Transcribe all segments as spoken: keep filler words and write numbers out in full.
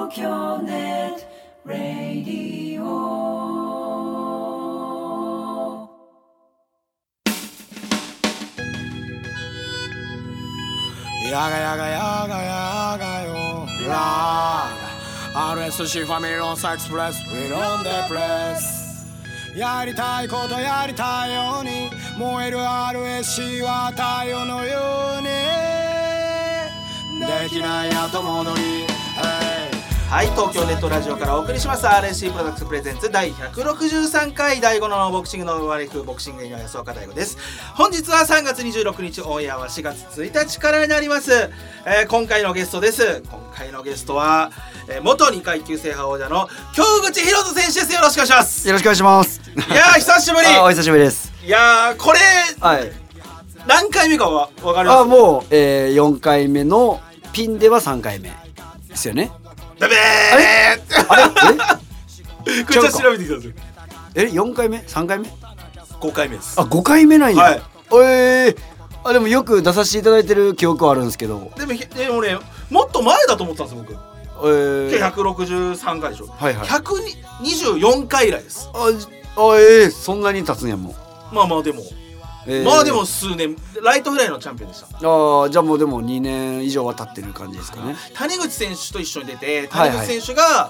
東京ネットラディオ。 やがやがやがやがよラー アールエスシー ファミリーロンサエクスプレス We on the press やりたいことやりたいように燃える アールエスシー は太陽のようにできない後戻り。 はい、東京ネットラジオからお送りします アールエスシー プロダクツプレゼンツ第ひゃくろくじゅうさんかい第五のボクシングの生まれくボクシングの安岡大吾です。本日はさんがつにじゅうろくにち、オンエアはしがつついたちからになります。えー、今回のゲストです。今回のゲストは、えー、元にかいきゅう制覇王者の京口紘人選手です。よろしくお願いします。 よろしくお願いします。 いやー久しぶり。 あお久しぶりです。 いやーこれ、はい、何回目かは分かります？ あもう、えー、よんかいめのピンではさんかいめですよね。 ベベーあれあれえこれちょっと調べてください。 えよんかいめ さんかいめごかいめです。 あごかいめなんや、はい、えー、あでもよく出させていただいてる記憶はあるんですけど、 でもでもねもっと前だと思ってたんです僕。えー、ひゃくろくじゅうさんかいでしょ、はいはい、ひゃくにじゅうよんかい以来です。 ああえー、そんなに経つんやもう。 まあまあでも、えー、まあでも数年ライトフライのチャンピオンでした。 ああじゃあもうでもにねん以上は経ってる感じですかね。 谷口選手と一緒に出て谷口選手が、はい、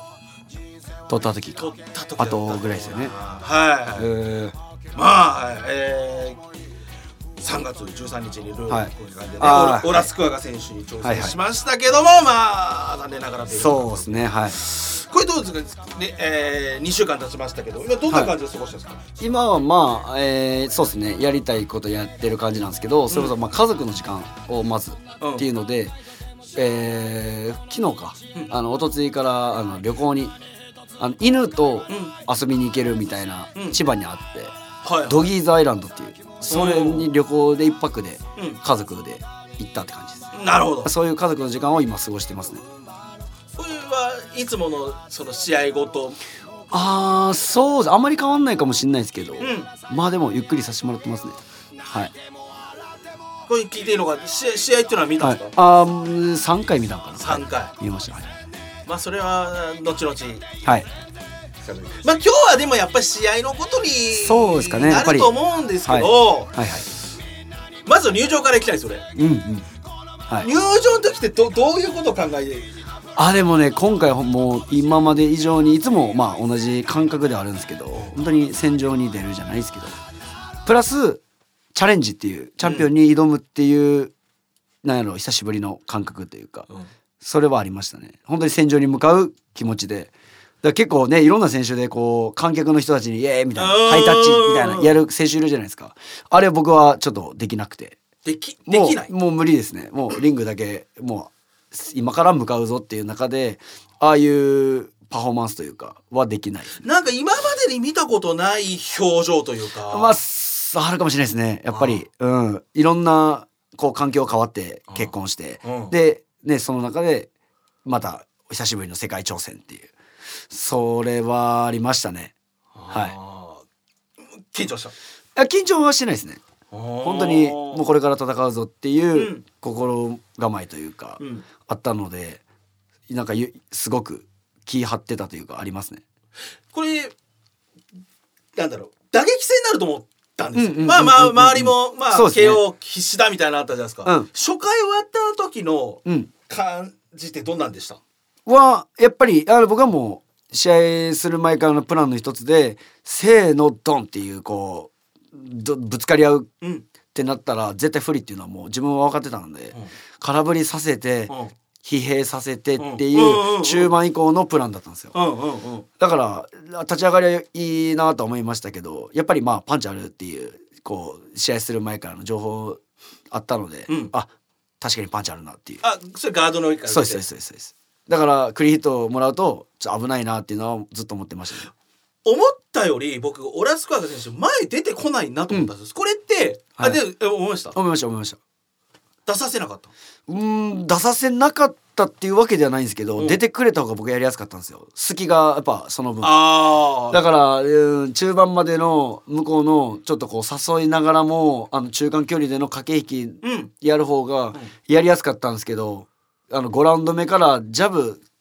取った時か取った時あとぐらいですよね。 はい、えー、まあ、えー、さんがつじゅうさんにちにルール、はい、こういう感じで、ね、オラスクワガ選手に挑戦しましたけども、はいはい、まあ残念ながらそうですね。はい。 これどうですか、ねえー、にしゅうかん経ちましたけど今どんな感じで過ごしてますか？はい、 今はまあ、えー、そうですねやりたいことやってる感じなんですけど、それこそまあ家族の時間をまずっていうので、うんえー、昨日か、うん、あのおとついからあの旅行にあの犬と遊びに行けるみたいな、うん、千葉にあって、はいはい、ドギーズアイランドっていうそれに旅行でいっぱくで家族で行ったって感じです。 うん、なるほど。 そういう家族の時間を今過ごしてますね。 これはいつものその試合ごとああそうあんまり変わんないかもしれないですけど、うん、まあでもゆっくりさせてもらってますね。はい。 これ聞いていいのか試合、試合っていうのは見たんですか？ はい、あーさんかい見たんかな。 さんかい、はい、 見ました。 まあそれは後々 はい。 まあ今日はでもやっぱり試合のことにそうですかねなると思うんですけど、はいはいはい、まず入場からいきたいそれ、うんうんはい、入場の時って ど, どういうことを考えている？ あでもね今回もう今まで以上にいつもまあ同じ感覚ではあるんですけど本当に戦場に出るじゃないですけどプラスチャレンジっていうチャンピオンに挑むっていう、うん、なんやろ久しぶりの感覚というか、うん、それはありましたね。本当に戦場に向かう気持ちでだから結構ねいろんな選手でこう観客の人たちにイエーイみたいなハイタッチみたいなやる選手いるじゃないですか。あれ僕はちょっとできなくてでき、できないもう無理ですね。もうリングだけもう今から向かうぞっていう中でああいうパフォーマンスというかはできないですね。 なんか今までに見たことない表情というかまああるかもしれないですねやっぱり、うん、いろんなこう環境変わって結婚してで、ね、その中でまた久しぶりの世界挑戦っていうそれはありましたね。はい。 緊張した？ 緊張はしてないですね。本当にもうこれから戦うぞっていう心構えというか、うん、あったのでなんかすごく気張ってたというかありますね。 これなんだろう打撃戦になると思ったんですよ。まあまあ周りもまあ ケーオー 必死だみたいなのあったじゃないですか、うん、初回終わった時の感じってどんなんでした？ はやっぱりあの僕はもう試合する前からのプランの一つでせーのドンっていうこうぶつかり合うってなったら絶対不利っていうのはもう自分は分かってたので、うん、空振りさせて、うん、疲弊させてっていう中盤以降のプランだったんですよ、うんうんうん、だから立ち上がりはいいなと思いましたけどやっぱりまあパンチあるっていうこう試合する前からの情報あったので、うん、あ確かにパンチあるなっていう。 あそれガードの上からそうですそうですそうです。だからクリーンヒットをもらうとちょっと危ないなっていうのはずっと思ってましたね。 思ったより僕オラスクワガ選手前出てこないなと思ったんです、うん、これって、はい、あで思いました思いました思いました出させなかった？ うーん出させなかったっていうわけではないんですけど、うん、出てくれた方が僕やりやすかったんですよ。隙がやっぱその分あだから、うん、中盤までの向こうのちょっとこう誘いながらもあの中間距離での駆け引きやる方がやりやすかったんですけど、うん、あのごラウンド目からジャブ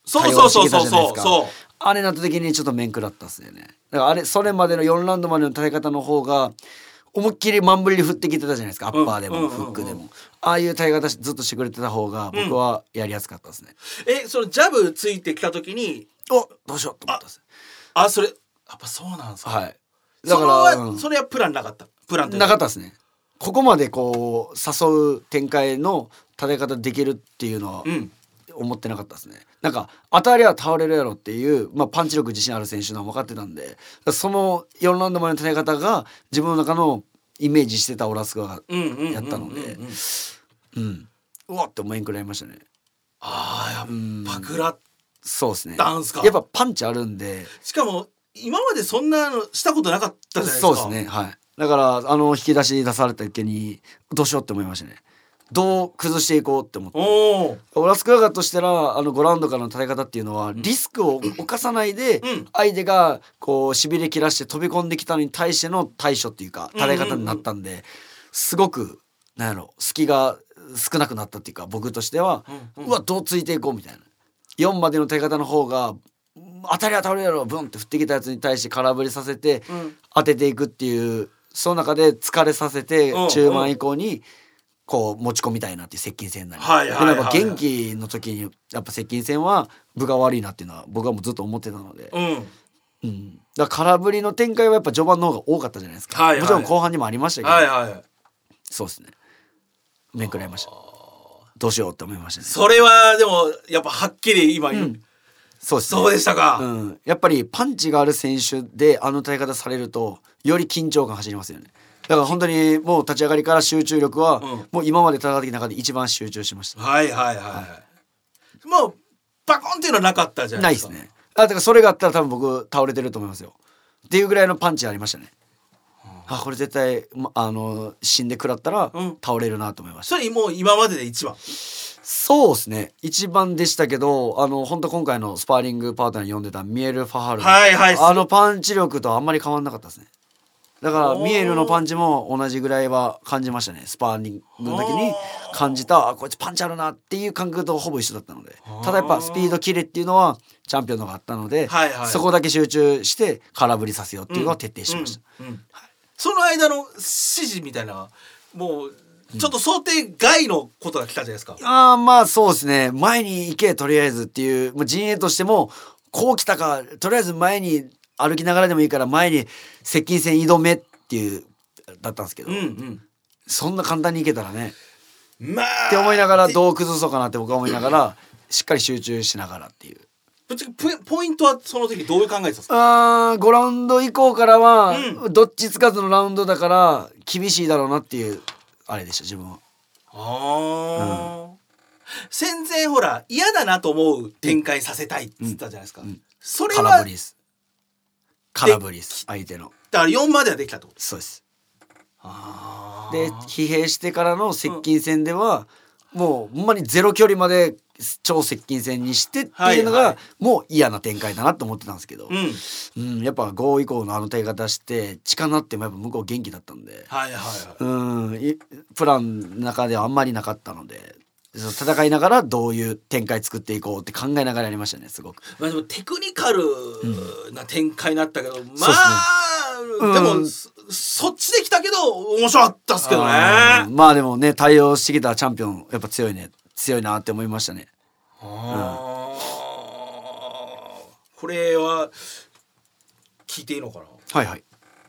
そうそうそうそう対応してきたじゃないですかそうあれなった時にちょっと面食らったっすよね。だからあれそれまでのよんラウンドまでの戦い方の方が思いっきりマンブリ振ってきてたじゃないですか。アッパーでもうんうんうんうんフックでもああいう戦い方ずっとしてくれてた方が僕はやりやすかったですね、 えそのジャブついてきた時におどうしようと思ったっす。 あそれやっぱそうなんですか。 はいだか、 だからら、 そ,、 うんそれはプランなかったプランというかなかったですね。ここまでこう誘う展開の戦い方できるっていうのはうん思ってなかったですね。なんか当たりは倒れるやろっていう、まあ、パンチ力自信ある選手なの分かってたんでそのよんラウンド前の戦い方が自分の中のイメージしてたオラスクがうんうんうんうんうんやったのでうんうわって思いんくらいましたね。 ああうんやっぱ食らっそうですね。 たんすか。 やっぱパンチあるんでしかも今までそんなのしたことなかったじゃないですか。 そうですねはい。だからあの引き出し出された時にどうしようって思いましたね。どう崩していこうって思っておおオラスクガガとしたらあのごラウンドからの戦い方っていうのはリスクを冒さないでうん相手がこうしびれ切らして飛び込んできたのに対しての対処っていうか戦い方になったんですごくなんやろ隙が少なくなったっていうか僕としてはうんうんうわどうついていこうみたいなよんまでの戦い方の方が当たりは倒れるやろブンって降ってきたやつに対して空振りさせてうん当てていくっていうその中で疲れさせてうん中盤以降にこう持ち込みたいなっていう接近戦になりはいはいはいはいでもやっぱ元気の時にやっぱ接近戦は分が悪いなっていうのは僕はもうずっと思ってたので、 うんうん、だから空振りの展開はやっぱ序盤の方が多かったじゃないですか、 はいはいもちろん後半にもありましたけど、 はいはいそうですね面食らいました。どうしようって思いましたね。 それはでもやっぱはっきり今言う、 うんそうですねそうでしたか、 うん、やっぱりパンチがある選手であの戦い方されるとより緊張感走りますよね。だから本当にもう立ち上がりから集中力は、 うんもう今まで戦ってきた中で一番集中しました。 はいはいはいはいもうバコンっていうのはなかったじゃなでか。 ないいですすね。あだからそれがあったら多分僕倒れてると思いますよっていうぐらいのパンチありましたね。あこれ絶対、ま、あの死んで食らったらうん倒れるなと思いました。 それもう今までで一番そうですね一番でしたけどあの本当今回のスパーリングパートナーに呼んでたミエル・ファハル、 はいはいあのパンチ力とあんまり変わんなかったですね。だからおーミエルのパンチも同じぐらいは感じましたね。スパーリングの時に感じたあこいつパンチあるなっていう感覚とほぼ一緒だったのでただやっぱスピードキレっていうのはチャンピオンのがあったので、 はいはいそこだけ集中して空振りさせようっていうのを徹底しました、 うんうんその間の指示みたいなもうちょっと想定外のことが来たじゃないですか、 あーまあそうですね前に行けとりあえずっていう、まあ、陣営としてもこう来たかとりあえず前に歩きながらでもいいから前に接近戦挑めっていうだったんですけど、 うんうんそんな簡単に行けたらねまあって思いながらどう崩そうかなって僕は思いながらしっかり集中しながらっていうぶっちゃけポポイントはその時どういう考えてたんですか。 あーごラウンド以降からは、 うどっちつかずのラウンドだから厳しいだろうなっていうあれでした自分は。 ああ、戦前ほら嫌だなと思う展開させたいって言ったじゃないですか、 うんうんそれは空振りです空振りです相手のだからよんまではできたってこと。 そうです。 あで疲弊してからの接近戦では、もうほんまにゼロ距離まで超接近戦にしてっていうのが、 はいはいもう嫌な展開だなと思ってたんですけど、 うんうんやっぱご以降のあの手方して力なってもやっぱ向こう元気だったんで、 はいはいはいうんいプランの中ではあんまりなかったのでそう戦いながらどういう展開作っていこうって考えながらやりましたねすごく。 まあ、でもテクニカルな展開になったけど、まそうっすあねでも、 うんそそっちできたけど面白かったっすけどね。 あーまあでもね対応してきたチャンピオンやっぱ強いね強いなって思いましたね。 あーこれは聞いていいのかな。 はいはい。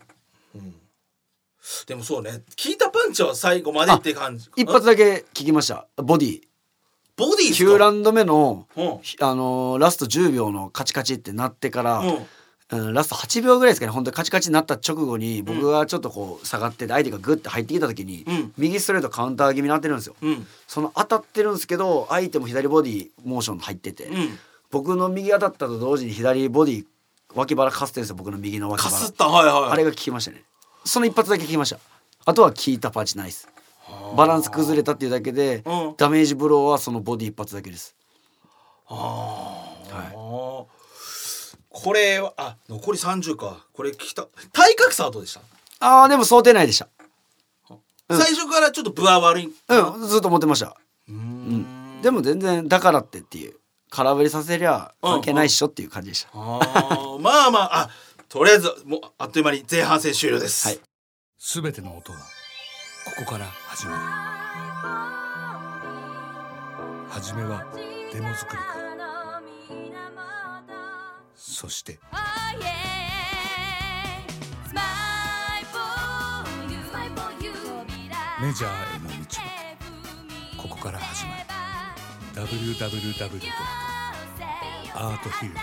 でもそうね聞いたパンチは最後までって感じ。 一発だけ聞きましたボディボディっすか。 きゅうラウンド目の、 うんあのーラストじゅうびょうのカチカチってなってから、 うんうんラストはちびょうぐらいですかね本当にカチカチになった直後に僕がちょっとこう下がってて相手がグッて入ってきた時に、 うん右ストレートカウンター気味になってるんですよ。 うんその当たってるんですけど相手も左ボディモーション入ってて、 うん僕の右当たったと同時に左ボディ脇腹かすってるんですよ僕の右の脇腹かすったはいはい。 あれが効きましたね。その一発だけ効きました。あとは効いたパンチないです。バランス崩れたっていうだけで、 うんダメージブローはそのボディ一発だけです。 あーはこれはあ残りさんじゅうか。これ聞いた体格差はどうでした、 ああでも想定内でした。うん最初からちょっと分は悪い。 うんずっと思ってました。 うーんでも全然だからってっていう空振りさせりゃ関係ないっしょっていう感じでした、 うんうん、あまあまああとりあえずもうあっという間に前半戦終了です。 はい。 すべての音はここから始まる。初めはデモ作りから、そしてメジャーへの道はここから始まる。 ダブリューダブリューダブリュー ドット アートヒルズ ドット ネッ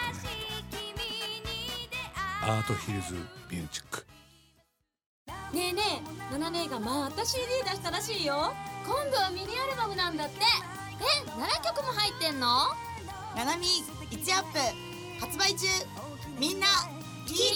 ト アートヒルズミュージック。 ねえねえ、ナナ姉がまた シーディー 出したらしいよ。今度はミニアルバムなんだって。え、ななきょくも入ってんの？ ナナミいちアップ発売中。みんな聞いてね。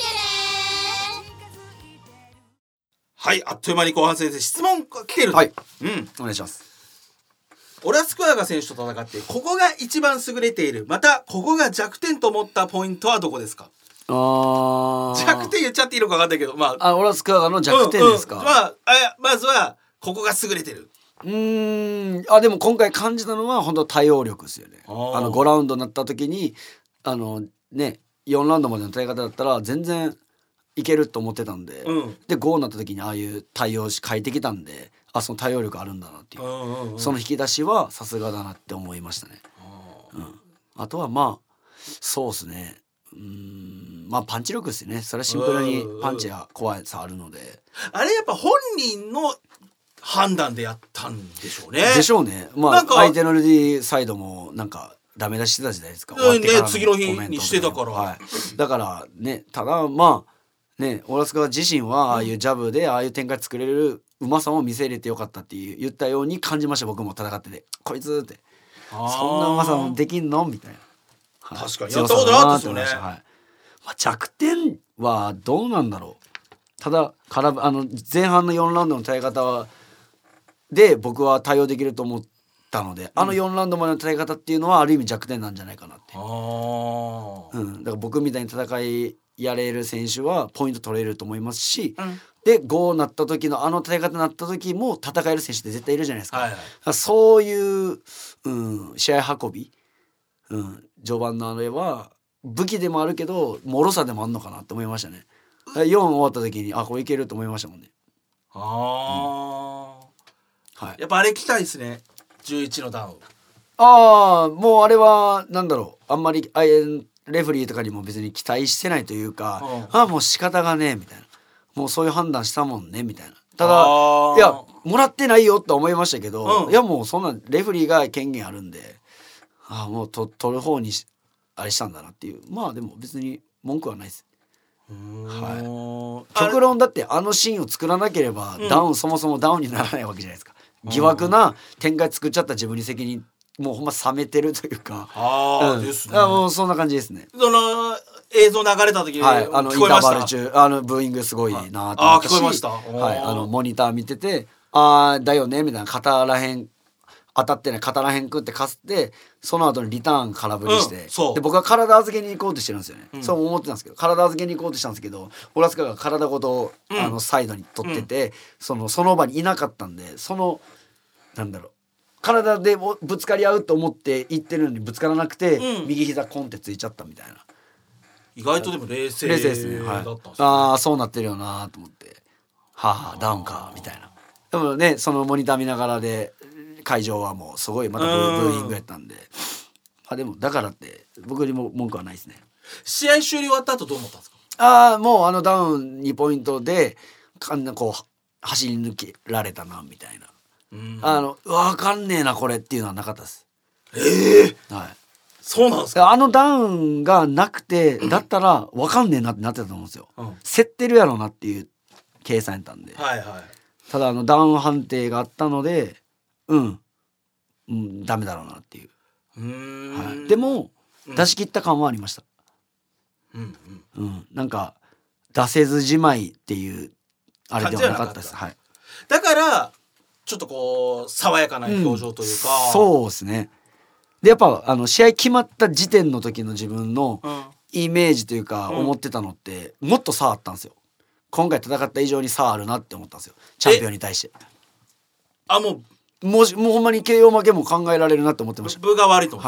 はい、あっという間に後半戦で質問が来てる。 はい、 うん、 お願いします。 オラスクアガ選手と戦ってここが一番優れている、またここが弱点と思ったポイントはどこですか？ あ弱点言っちゃっていいのか分かんないけど、まあ、 あオラスクアガの弱点ですか？ うんうん、まあ、あまずはここが優れてる。 うーんあでも今回感じたのは本当対応力ですよね。あのごラウンドになった時にあのねよんラウンドまでの戦い方だったら全然いけると思ってたんで、うん、でごになった時にああいう対応し変えてきたんで、あその対応力あるんだなっていう、うんうんうん、その引き出しはさすがだなって思いましたね。うん、あとはまあそうですね、うーんまあパンチ力ですね。それはシンプルにパンチが怖さあるので、 あれやっぱ本人の判断でやったんでしょうね。 でしょうね。まあ相手のルディサイドもなんかダメ出ししてたじゃないですか。 ね、次の日にしてたから、 はい、だからね、ただまあね、オラスカ自身はああいうジャブでああいう展開作れるうまさも見せれてよかったっていう言ったように感じました。僕も戦っててこいつってそんなうまさもできんのみたいな、 はい、確かにやったことなかったですよね。はい、 まあ、弱点はどうなんだろう。ただからあの前半のよんラウンドの戦い方で僕は対応できると思ったので、うん、あのよんラウンドまでの戦い方っていうのはある意味弱点なんじゃないかなって。あ、うん、だから僕みたいに戦いやれる選手はポイント取れると思いますし、うん、でごになった時のあの戦い方になった時も戦える選手って絶対いるじゃないですか、はいはい、そういう、うん、試合運び、うん、序盤のあれは武器でもあるけど脆さでもあるのかなと思いましたね。よん終わった時にあこれいけると思いましたもんね。あ、 うん、はい、やっぱあれ期待ですね。じゅういちのダウン、 ああもうあれはなんだろう、あんまりあレフェリーとかにも別に期待してないというか、うん、ああもう仕方がねえみたいな、もうそういう判断したもんねみたいな。ただいやもらってないよと思いましたけど、うん、いやもうそんなレフェリーが権限あるんで、ああもうと取る方にあれしたんだなっていう、まあでも別に文句はないです。はい、極論だってあのシーンを作らなければダウン、うん、そもそもダウンにならないわけじゃないですか。疑惑な展開作っちゃった自分に責任もうほんま冷めてるというか、あ、うん、ですね。あもうそんな感じですね。 その映像流れた時に、はい、 あのインターバル中あのブーイングすごいなと思ったし、 あ聞こえました。 はい、あのモニター見ててあだよねみたいな、肩らへん当たってね肩らへん食ってかすってその後にリターン空振りして、うん、で僕は体預けに行こうとしてるんですよね、うん、そう思ってたんですけど体預けに行こうとしたんですけどオラスカが体ごと、うん、あのサイドに取ってて、うん、そのその場にいなかったんで、そのなんだろう体でぶつかり合うと思って行ってるのにぶつからなくて、うん、右膝コンってついちゃったみたいな。 意外とでも冷静冷静ですね、はい、だったんですね。ああそうなってるよなと思って、はあ、はあダウンかみたいな。でもねそのモニター見ながらで会場はもうすごいまたブー、ブーイングやったんで、あでもだからって僕にも文句はないですね。 試合終了終わった後どう思ったんですか？ ああもうあのダウンにポイントでかんなこう走り抜けられたなみたいな、うん、あの分かんねえなこれっていうのはなかったです。 ええー、 はい。 そうなんですか？ あのダウンがなくてだったら分かんねえなってなってたと思うんですよ、うん、競ってるやろなっていう計算やったんで、 はいはい、 ただあのダウン判定があったのでうん、うん、ダメだろうなっていう、うーん、はい、でも、うん、出し切った感はありました、うんうんうん、なんか出せずじまいっていうあれではなかったです。はい、 だからちょっとこう爽やかな表情というか、 うん、そうですね。でやっぱあの試合決まった時点の時の自分のイメージというか思ってたのって、うん、もっと差あったんですよ。今回戦った以上に差あるなって思ったんですよ、チャンピオンに対して。 あもうもうもうほんまに ケーオー 負けも考えられるなって思ってました。 分が悪いと思う。 はい。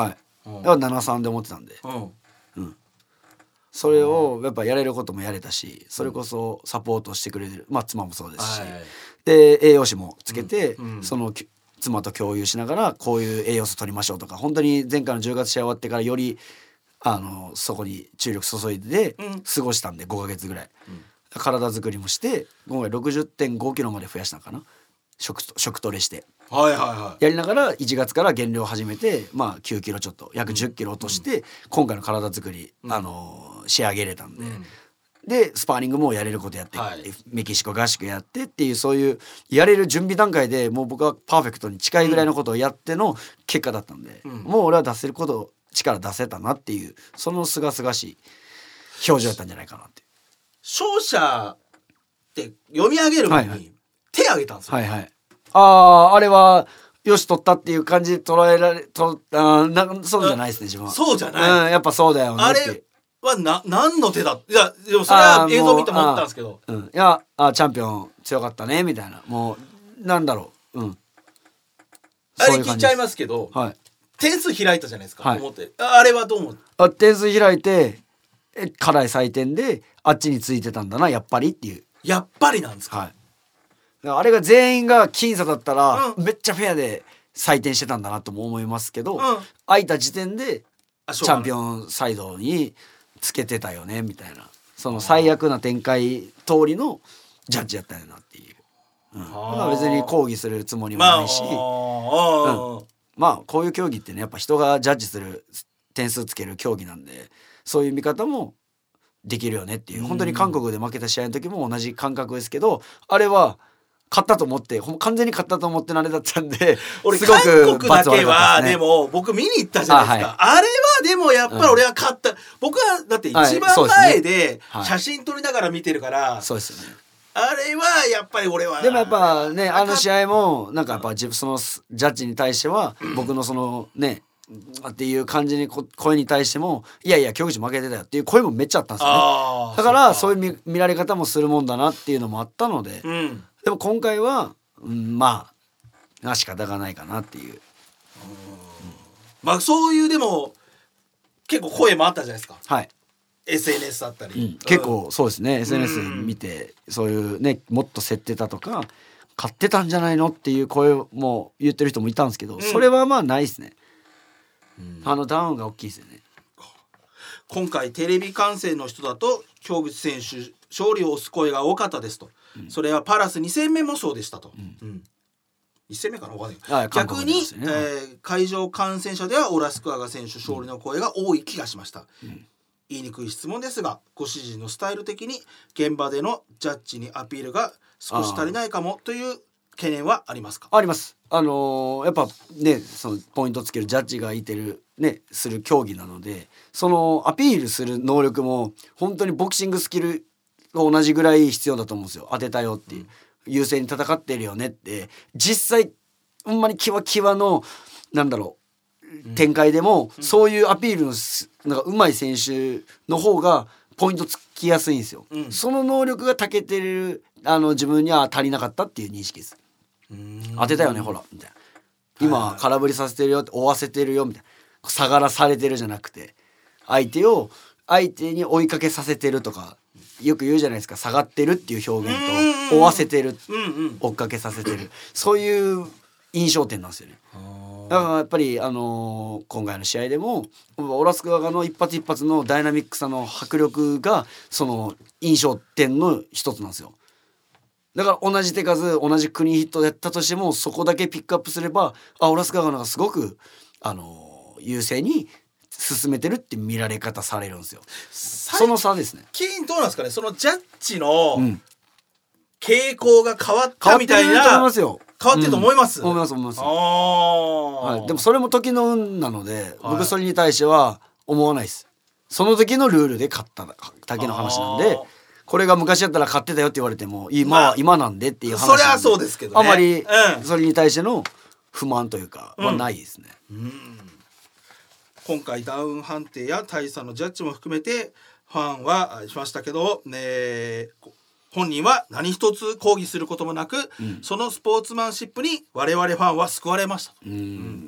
うんだからななさんで思ってたんで、 うんそれをやっぱやれることもやれたし、それこそサポートしてくれてる、まあ妻もそうですし、 はいで栄養士もつけて、 うんうんそのき妻と共有しながらこういう栄養素取りましょうとか、本当に前回のじゅうがつ試合終わってからよりあのそこに注力注いでうん過ごしたんでごかげつぐらい、 ん体作りもして今回 ろくじゅってんごキロまで増やしたのかな、食食トレしてはいはいはいやりながらいちがつから減量を始めて、まあきゅうキロちょっと約じゅっキロ落として、今回の体作り、あの仕上げれたんで、 うんでスパーリングもやれることやって、 はいメキシコ合宿やってっていう、そういうやれる準備段階でもう僕はパーフェクトに近いぐらいのことをやっての結果だったんで、 うんもう俺は出せること力出せたなっていう、そのすがすがしい表情だったんじゃないかなっていう。 勝者って読み上げる前に、 はいはい手挙げたんですよ、 はいはい。あああれはよし取ったっていう感じで捉えられとあーなそうじゃないですね自分は。 そうじゃない、 うん、やっぱそうだよねあってれはな何の手だ、いやでもそれは映像見て思ったんですけど、 うん、いやあチャンピオン強かったねみたいな、もうなんだろう、うん、 あれ聞いちゃいす。 ますけど、 はい、 点数開いたじゃないですか、 はい思ってああれはどう思うあ点数開いてえ課題採点であっちについてたんだなやっぱりっていう、 やっぱりなんですか、 はい、だからあれが全員が僅差だったら、 うんめっちゃフェアで採点してたんだなとも思いますけど、 うん空いた時点でチャンピンオンサイドにつけてたよねみたいな、その最悪な展開通りのジャッジやったよなっていう、うん、まあ別に抗議するつもりもまあないし、 あーまあこういう競技ってねやっぱ人がジャッジする点数つける競技なんで、そういう見方もできるよねっていう、本当に韓国で負けた試合の時も同じ感覚ですけど、あれは勝ったと思ってほん完全に勝ったと思ってのあれだったんで、 俺すごく韓国だけは罰悪かったで,、 ですね。 も僕見に行ったじゃないですか、あ,、れはでもやっぱり俺は勝った、僕はだって一はい番そうですね前ではい写真撮りながら見てるから、 そうですよね。 あれはやっぱり俺はでもやっぱねあの試合合もなんかやっぱ自分そのジャッジに対しては僕のそのねっていう感じにこ声に対してもいやいや京口負けてたよっていう声もめっちゃあったんですよね。だからそういう見見られ方もするもんだなっていうのもあったので、 うんでも今回は、うん、まあ仕方がないかなっていう。 まあそういうでも結構声もあったじゃないですか、 はい、 エスエヌエス だったり、 うん、結構そうですね エスエヌエス 見てそういうねもっと競ってたとか勝ってたんじゃないのっていう声も言ってる人もいたんですけど、 うんそれはまあないですね、 うんあのダウンが大きいですよね。 今回テレビ観戦の人だと京口選手勝利を推す声が多かったですと、うん、それはパラスに戦目もそうでしたと、うんうん、いち戦目かな分かんないけど、 はい、 逆に、 ねえー、会場観戦者ではオラスクアガ選手勝利の声が多い気がしました、うん、言いにくい質問ですがご指示のスタイル的に現場でのジャッジにアピールが少し足りないかもという懸念はありますか？ あります。あのー、やっぱねそのポイントつけるジャッジがいてるねする競技なので、そのアピールする能力も本当にボクシングスキルと同じぐらい必要だと思うんですよ。当てたよっていう、うん、優勢に戦ってるよねって実際ほんまにキワキワのなんだろう、うん、展開でも、うん、そういうアピールのなんか上手い選手の方がポイントつきやすいんですよ、うん、その能力が長けてるあの自分には足りなかったっていう認識です。当てたよねほらみたいな、今空振りさせてるよって追わせてるよみたいな、下がらされてるじゃなくて相手を相手に追いかけさせてるとかよく言うじゃないですか。下がってるっていう表現と追わせてる、追っかけさせてる、そういう印象点なんですよね。だからやっぱり、あのー、今回の試合でもオラスク側の一発一発のダイナミックさの迫力がその印象点の一つなんですよ。だから同じ手数同じクリーンヒットやったとしてもそこだけピックアップすればあオラスク側の方がすごく、あのー、優勢に進めてるって見られ方されるんですよ。その差ですね。 最近どうなんですかね、そのジャッジの傾向が変わったみたいな、 変わってると思いますよ。 変わってると思います、 うん、思います思います。 あ、 はい、でもそれも時の運なので、はい、僕それに対しては思わないです。その時のルールで勝っただけの話なんで、これが昔だったら勝ってたよって言われても今は、まあ、今なんでっていう話なんで、 そりゃそうですけどね、 あまりうん、 それに対しての不満というかはないですね、 うんうん、今回ダウン判定や大差のジャッジも含めてファンはしましたけど、ね、 本人は何一つ抗議することもなく、うん、そのスポーツマンシップに我々ファンは救われました。うん、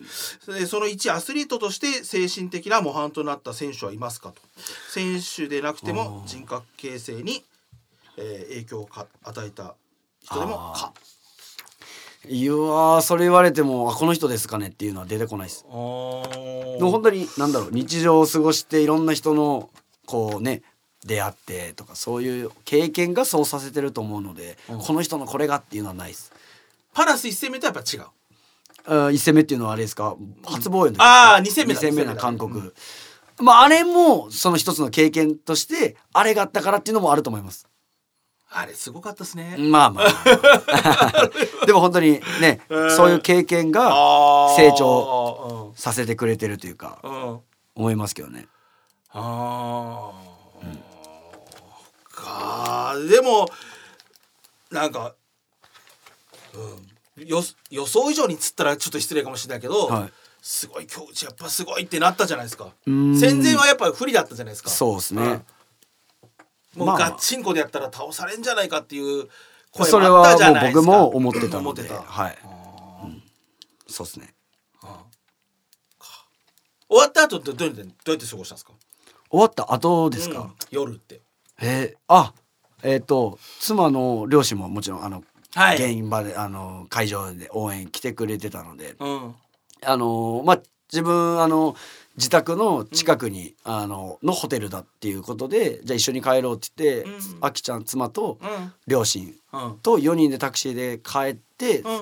でその一アスリートとして精神的な模範となった選手はいますかと。選手でなくても人格形成に、えー、影響をか与えた人でもか。 いやーそれ言われてもあこの人ですかねっていうのは出てこないです。でも本当に何だろう日常を過ごしていろんな人のこうね出会ってとかそういう経験がそうさせてると思うので、うん、この人のこれがっていうのはないです。 パラスいち戦目とやっぱ違う。 あいち戦目っていうのはあれですか初防衛の時、 うん、ああに戦目だに戦目な韓国、うん、まああれもその一つの経験としてあれがあったからっていうのもあると思います。 あれすごかったですね。 まあまあでも本当にね、えー、そういう経験が成長させてくれてるというか、うん、思いますけどね。 ああ、うん、かでもなんか、うん、よ予想以上につったらちょっと失礼かもしれないけど、はい、すごい今日やっぱすごいってなったじゃないですか。戦前はやっぱ不利だったじゃないですか。 そうですね、うんもうガッチンコでやったら倒されんじゃないかっていう声もあったじゃないですか。 それはもう僕も思ってたのではい、うん、そうですね、うん、 終わった後ってどうやってどうやって過ごしたんですか。 終わった後ですか、うん、 夜ってえー、あえっ、ー、と妻の両親ももちろんあの、はい、現場であの会場で応援来てくれてたので、うん、あのまあ自分あの自宅の近くに、うん、あののホテルだっていうことでじゃあ一緒に帰ろうって言って、うん、あきちゃん妻と両親とよにんでタクシーで帰って、うん、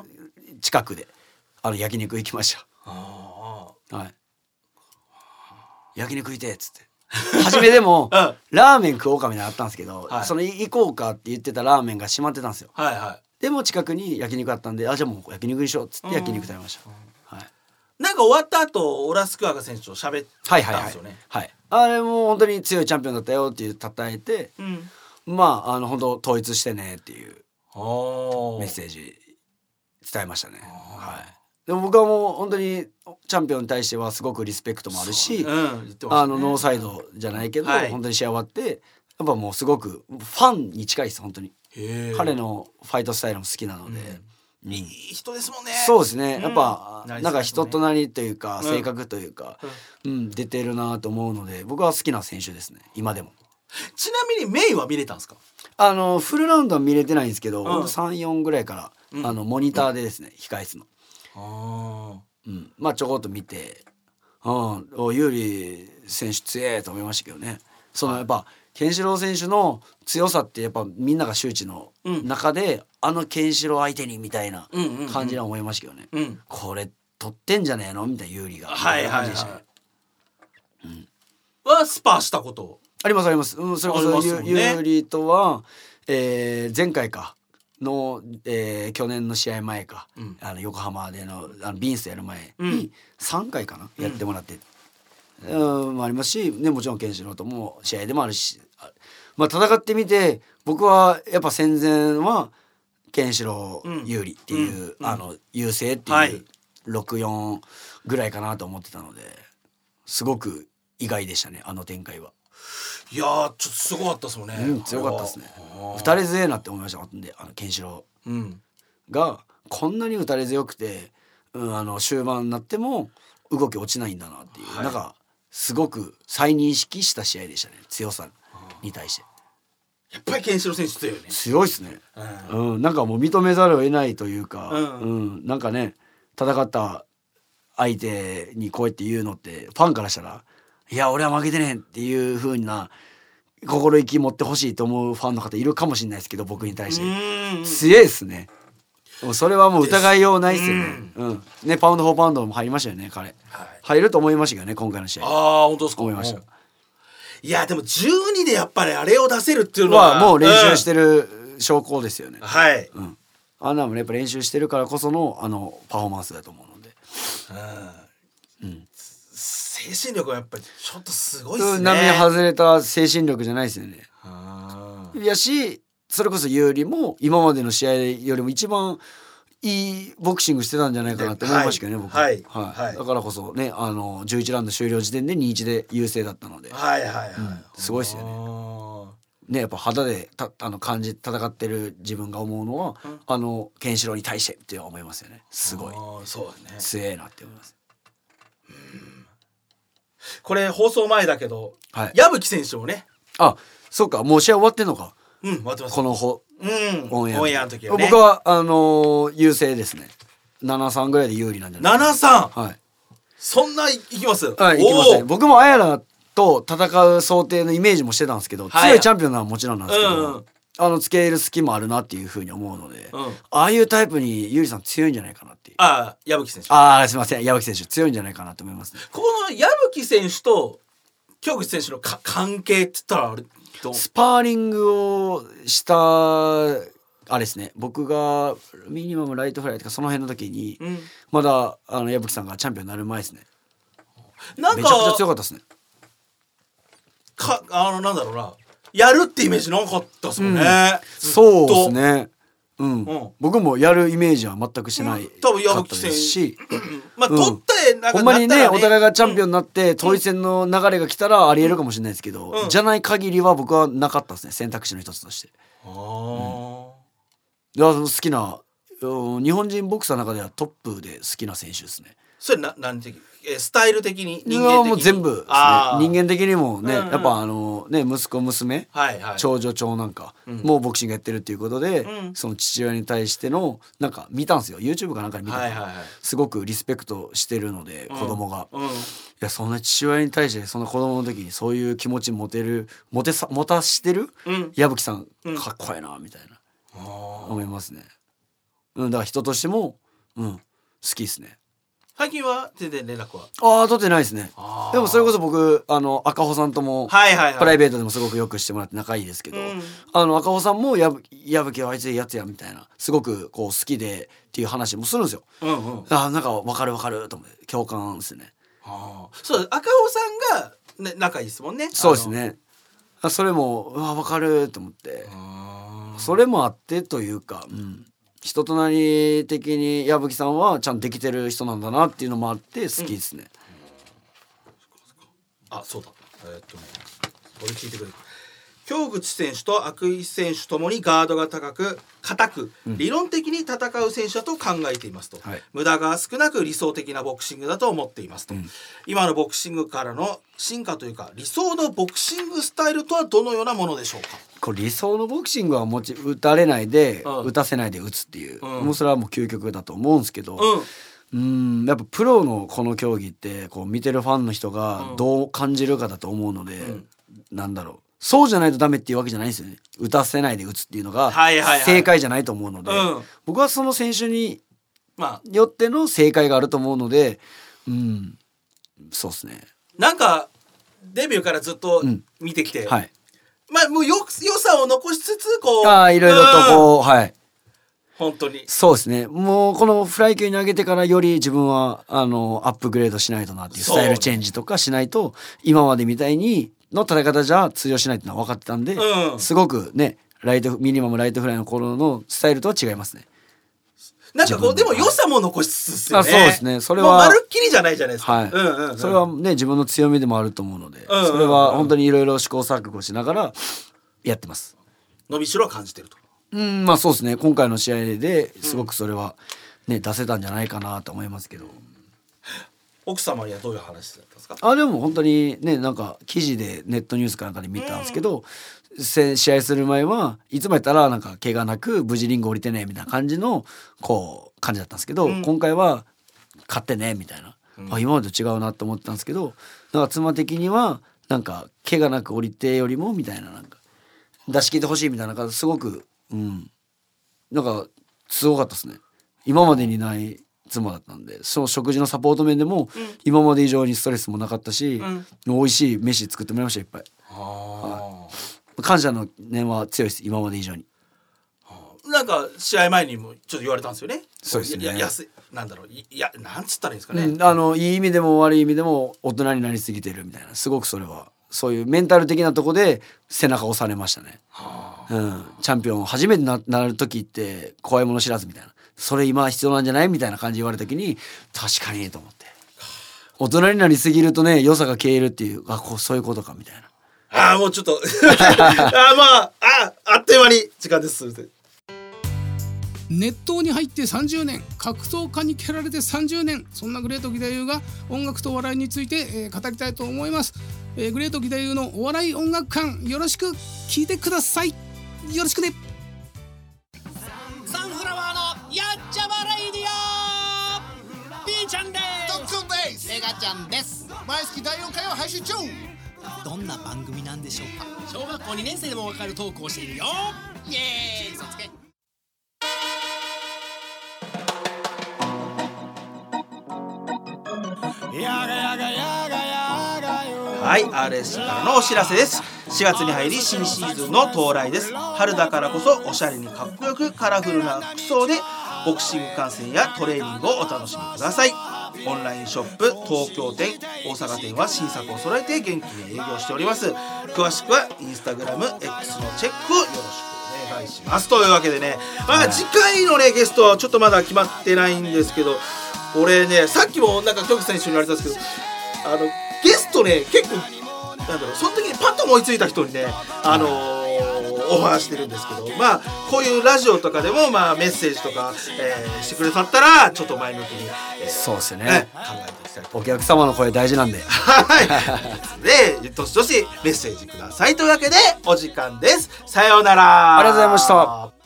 近くであの焼肉行きました。あ、はい、焼肉行ってっつって初めでも、うん、ラーメン食おうかみたいなのあったんですけど、はい、その行こうかって言ってたラーメンが閉まってたんですよ、はいはい、でも近くに焼肉あったんであじゃあもう焼肉にしようっつって焼肉食べました、うんはい、 なんか終わった後オラスクワガ選手と喋ったんですよね。 はいはいはい、はい、あれも本当に強いチャンピオンだったよっていうたたえて、うん、まああの本当統一してねっていうメッセージ伝えましたね。はい、でも僕はもう本当にチャンピオンに対してはすごくリスペクトもあるし、うんね、あのノーサイドじゃないけど、はい、本当に試合終わってやっぱもうすごくファンに近いです本当に。彼のファイトスタイルも好きなので。うんいい人ですもんね。 そうですねやっぱ、うん、なんか人となりというか、うん、性格というか、うんうん、出てるなと思うので僕は好きな選手ですね今でも。 ちなみにメインは見れたんですか。 あのフルラウンドは見れてないんですけど、うん、さん、よんぐらいから、うん、あのモニターでですね、うん、控室のあ、うん、まあちょこっと見て、うん、お有利選手強いと思いましたけどね。そのやっぱケンシロウ選手の強さってやっぱみんなが周知の中で、うん、あのケンシロウ相手にみたいな感じには思いましたけどね、うんうんうん、これ取ってんじゃねえのみたいな有利がはいはいはい、うん、はスパーしたことありますあります、うん、それこそ有、ね、有利とは、えー、前回かの、えー、去年の試合前か、うん、あの横浜での、あのビンスやる前にさんかいかな、うん、やってもらって、うんもありますし、ね、もちろんケンシロウとも試合でもあるし、まあ、戦ってみて僕はやっぱ戦前はケンシロウ有利っていう、うん、あの優勢っていう、はい、ろくよんぐらいかなと思ってたのですごく意外でしたねあの展開は。 いやーちょっとすごかったですもんね、 うん、強かったですね。打たれ強いなって思いましたんであのケンシロウ、うん、がこんなに打たれ強くて、うん、あの終盤になっても動き落ちないんだなっていう、はい、なんかすごく再認識した試合でしたね強さに対して。 やっぱりケンシロウ選手強いよね。 強いですね、うんうん、なんかもう認めざるを得ないというか、うんうん、なんかね戦った相手にこうやって言うのってファンからしたらいや俺は負けてねえっていう風な心意気持ってほしいと思うファンの方いるかもしれないですけど僕に対して強いですね。もうそれはもう疑いようないですよね。うん、うん、ねパウンドフォーパウンドも入りましたよね彼、はい、入ると思いましたけどね今回の試合。 ああ本当ですか。 思いました。 いやでもじゅうにでやっぱりあれを出せるっていうのは、 まあ、もう練習してる証拠ですよね、 うん、はい、 うん、あんなもねやっぱ練習してるからこそのあのパフォーマンスだと思うので、 うん、精神力はやっぱりちょっとすごいですね。 並外れた精神力じゃないですよね。あやしそれこそ有利も今までの試合よりも一番いいボクシングしてたんじゃないかなって思いましたけどね、僕、 はいはいはい、だからこそねあのじゅういちラウンド終了時点でにたいいちで優勢だったので、 はいはいはい、 うん、すごいですよね。 ねやっぱ肌でたあの感じ戦ってる自分が思うのは、うん、あのケンシロウに対してって思いますよね。すごいそうだね、 強えなって思います。 うん、これ放送前だけど、はい、矢吹選手もね、 あそうかもう試合終わってんのか。 うん終わってます。 このほ、 うん、 オンエアオンエアの時はね、 僕はあのー、優勢ですね。ななさんぐらいで有利なんじゃないななさん、 はい、 そんないきます。 はい、行きますね。僕もあやらと戦う想定のイメージもしてたんですけど、はい、強いチャンピオンなのはもちろんなんですけど、うんうん、あのつける隙もあるなっていうふうに思うので、うん、ああいうタイプにゆりさん強いんじゃないかなっていう。 ああ矢吹選手、 ああすいません矢吹選手強いんじゃないかなと思います、ね、 ここの矢吹選手と京口選手のか関係って言ったらあれどう？ スパーリングをしたあれですね、僕がミニマムライトフライとかその辺の時に、うん、まだあの矢吹さんがチャンピオンになる前ですね。なんかめちゃくちゃ強かったですね。 かあのなんだろうな、やるってイメージなかったですもんね、うん、 そうですね、うんうん、僕もやるイメージは全くしてない、うん、 多分矢吹選手しまあ、うん、取ってなんかほんまにねお互いがチャンピオンになって、うん、統一戦の流れが来たらありえるかもしれないですけど、うん、じゃない限りは僕はなかったですね、選択肢の一つとして。あ、うんいや好きな日本人ボクサーの中ではトップで好きな選手ですね。 それな何的スタイル的に人間的にもう全部ですね。人間的にもね、うんうん、やっぱあのね息子娘、はいはい、長女長男か、うん、もうボクシングやってるっていうことで、うん、その父親に対してのなんか見たんですよ YouTube かなんかで見た、はいはいはい、すごくリスペクトしてるので、うん、子供が、うん、いやそんな父親に対してその子供の時にそういう気持ち持てる持てさ持たしてる、うん、矢吹さんかっこいいなみたいな、うん、思いますね。うん、だから人としても、うん、好きですね。 最近は全然連絡はああ取ってないですね。でもそれこそ僕あの赤穂さんとも、はいはいはい、プライベートでもすごくよくしてもらって仲いいですけど、うん、あの赤穂さんもやぶ矢吹はあいついいやつやみたいなすごくこう好きでっていう話もするんですよ、うんうん、あなんか分かる分かると思って共感ですね。 あそう赤穂さんが、ね、仲いいですもんね。 そうですね。それもうわ分かると思ってそれもあってというか、うん人となり的に矢吹さんはちゃんとできてる人なんだなっていうのもあって好きですね、 うん、あそうだえー、っとねこれ聞いてくれる京口選手と涌井選手ともにガードが高く硬く、うん、理論的に戦う選手だと考えていますと、はい、無駄が少なく理想的なボクシングだと思っていますと、うん、今のボクシングからの進化というか理想のボクシングスタイルとはどのようなものでしょうか。 これ理想のボクシングはもち打たれないで、うん、打たせないで打つっていう、うん、もうそれはもう究極だと思うんですけど、うん、うんやっぱプロのこの競技ってこう見てるファンの人がどう感じるかだと思うので、うん、なんだろうそうじゃないとダメっていうわけじゃないんですよね。打たせないで打つっていうのが正解じゃないと思うので、はいはいはい、僕はその選手によっての正解があると思うので、うん、そうですね。 なんかデビューからずっと見てきて、うんはい、まあもうよ良さを残しつつこうあいろいろとこう、うん、はい本当にそうですね。もうこのフライ級に上げてからより自分はあのアップグレードしないとなっていうスタイルチェンジとかしないと今までみたいにの戦い方じゃ通用しないっていうのは分かってたんで、うん、すごくねライトミニマムライトフライの頃のスタイルとは違いますね。 なんかこうでも良さも残しつつですよね。 あそうですね。それはまるっきりじゃないじゃないですか、 はいうんうんうん、それはね自分の強みでもあると思うので、うんうんうん、それは本当にいろいろ試行錯誤しながらやってます。 伸びしろは感じてると。 うんまあそうですね。今回の試合ですごくそれはね、うん、出せたんじゃないかなと思いますけど。 奥様にはどういう話だったんですか。 あでも本当にねなんか記事でネットニュースかなんかで見たんですけど、うん、試合する前はいつもやったらなんか怪我なく無事リング降りてねみたいな感じのこう感じだったんですけど、うん、今回は勝ってねみたいな、うん、あ今までと違うなと思ってたんですけどなんか妻的にはなんか怪我なく降りてよりもみたいななんか出し切ってほしいみたいななんかすごくうんなんかすごかったですね。今までにない妻だったんでその食事のサポート面でも今まで以上にストレスもなかったし、うん、美味しい飯作ってもらいましたいっぱい。はい、感謝の念は強いです今まで以上に。 なんか試合前にもちょっと言われたんですよね。 そうですね。 ややすなんだろういやなんつったらいいんですかね、 うん、あのいい意味でも悪い意味でも大人になりすぎてるみたいなすごくそれはそういうメンタル的なとこで背中を押されましたね。はあ、うん、チャンピオン初めて な, なる時って怖いもの知らずみたいなそれ今必要なんじゃないみたいな感じ言われた時に確かにと思って大人になりすぎるとね良さが消えるっていうあこうそういうことかみたいなああもうちょっとあまあああっという間に時間です。 熱湯に入ってさんじゅうねん、格闘家に蹴られてさんじゅうねん、そんなグレート義太夫が音楽とお笑いについて、えー、語りたいと思います。えー、グレート義太夫のお笑い音楽館、よろしく聞いてください。よろしくね。 サンフラワーのやっちゃまレイディオ、 B ちゃんです。 トッツンです。 メガちゃんです。 毎月だいよんかいを配信中。 どんな番組なんでしょうか。小学校にねん生でもわかるトークをしているよ。イエーイ、そつけ。 はい、アールエスシー からのお知らせです。しがつに入り新シーズンの到来です。春だからこそおしゃれにかっこよくカラフルな服装でボクシング観戦やトレーニングをお楽しみください。オンラインショップ東京店、大阪店は新作を揃えて元気に営業しております。詳しくはインスタグラム X のチェックをよろしくお願いします。というわけでね、まあ、次回のねゲストはちょっとまだ決まってないんですけど、俺ねさっきもなんか京子さん一緒に言われたんですけど、あのゲストね結構なんだろう、その時にパッと思いついた人にね、あのー、オファーしてるんですけど、まあこういうラジオとかでもまあメッセージとか、えー、してくれたったらちょっと前向きに、えー、 そうですよね、 ね考えていきたいとお客様の声大事なんではいでどしどしメッセージください。というわけでお時間です。さようなら。 ありがとうございました。